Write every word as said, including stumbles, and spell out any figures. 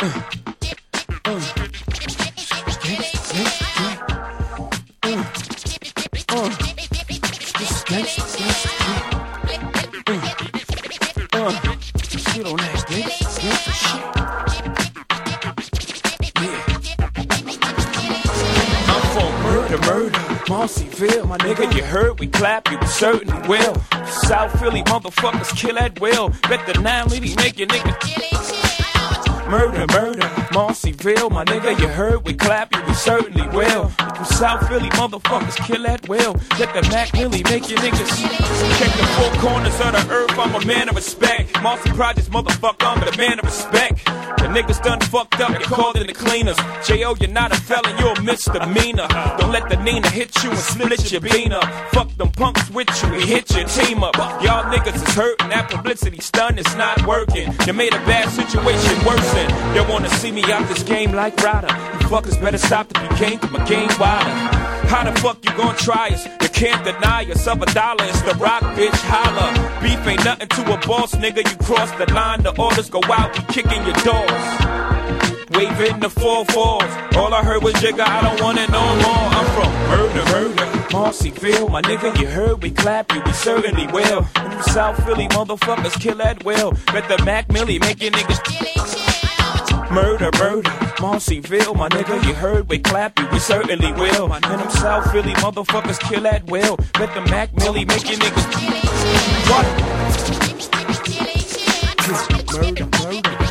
Shit on that, gangsta shit. Yeah. I'm for murder, murder. Marcyville, my nigga, you heard we clap, you certainly will. South Philly motherfuckers kill at will. Bet the nine lady make your nigga. Murder, murder, Marcyville, my nigga, you heard we clap, you we certainly will. From South Philly, motherfuckers kill at will. Let the Mac really make your niggas. Check the four corners of the earth, I'm a man of respect. Marcy Projects, motherfucker, I'm the man of respect. The niggas done fucked up, you called in the cleaners. J O, you're not a felon, you're a misdemeanor. Don't let the Nina hit you and split your bean up. Fuck them punks with you, we hit your team up. Y'all niggas is hurting, that publicity stunt is not working. You made a bad situation worse. They wanna see me out this game like Ryder. You fuckers better stop the game, cause my game wilder. How the fuck you gon' try us? You can't deny us of a dollar, it's the rock, bitch, holla. Beef ain't nothing to a boss, nigga, you cross the line, the orders go out, we kicking your doors. Waving the four fours, all I heard was jigga, I don't want it no more. I'm from murder, murder, Marcyville, my nigga, you heard we clap, you we certainly will. And the South Philly motherfuckers kill at will. Bet the Mac Millie make your niggas. Murder, murder, Marcyville, my nigga, you heard we clap, you we certainly will. And them South Philly motherfuckers kill at will. Bet the Mac Millie make your niggas. What? Murder, murder.